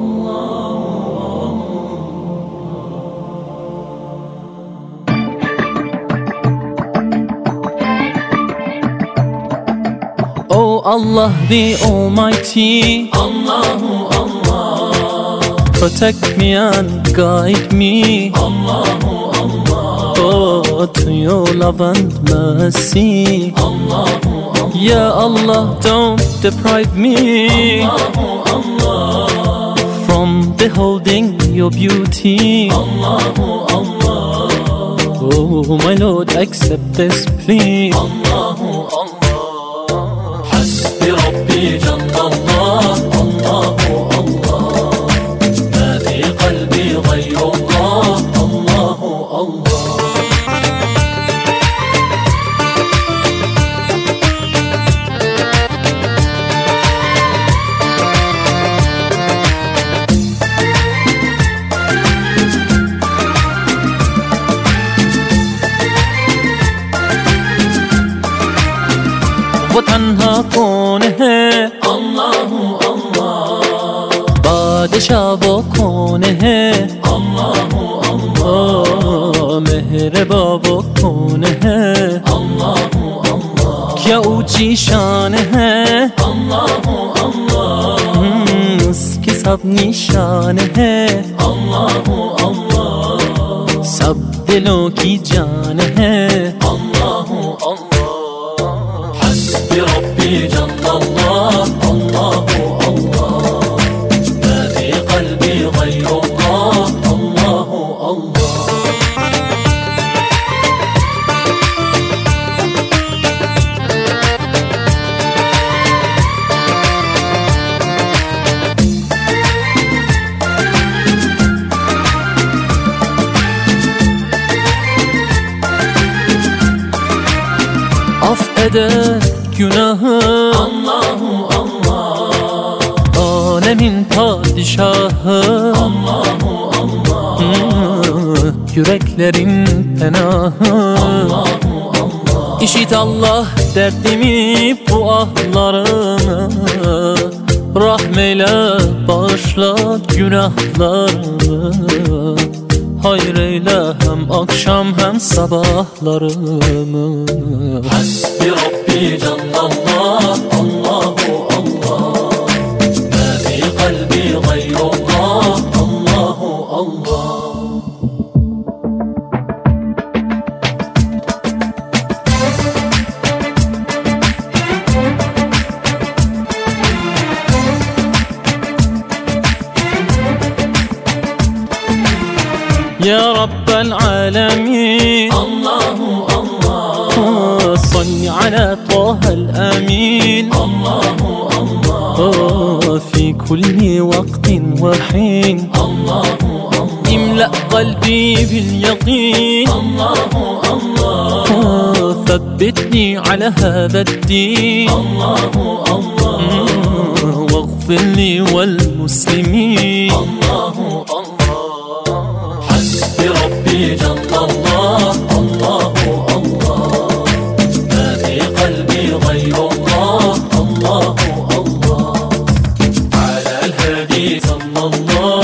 Oh Allah the Almighty, Allahu Allah, protect me and guide me, Allahu Allah, oh, to your love and mercy, Allahu Allah. Ya Allah, don't deprive me, Allahu Allah, from beholding your beauty, Allahu Allah. Oh my Lord, accept this plea, Allahu Allah. بربي جل الله الله الله، ما في قلبي غير الله الله الله. वो तन्हा कौन है, अल्लाहु अल्लाह, बादशाह वो कौन है, अल्लाहु अल्लाह, मेहरबा वो कौन है, अल्लाहु अल्लाह, क्या ऊंची शान है, अल्लाहु अल्लाह, उसकी सब निशान है, अल्लाहु अल्लाह, सब दिलों की जान है, अल्लाहु अल्लाह. بربي جل الله الله الله، ما في قلبي غير الله الله الله. Af eder günahı, Allahu Allah, alemin padişahı, Allahu Allah, yüreklerin penahı, Allahu Allah. İşit Allah derdimi, bu ahlarımı, rahmeyle bağışla günahlarımı, hayır eyle hem akşam hem sabahlarımı. Hasbi Rabbi Cellallah, Allahu Allah, ma fi kalbi gayrullah, Allahu Allah. يا رب العالمين، الله الله، صل على طه الأمين، الله الله، في كل وقت وحين، الله الله، املأ قلبي باليقين، الله الله، ثبتني على هذا الدين، الله الله، واغفر لي والمسلمين، الله الله. بربي جل الله الله الله، ما في قلبي غير الله الله الله. على الهادي صلى الله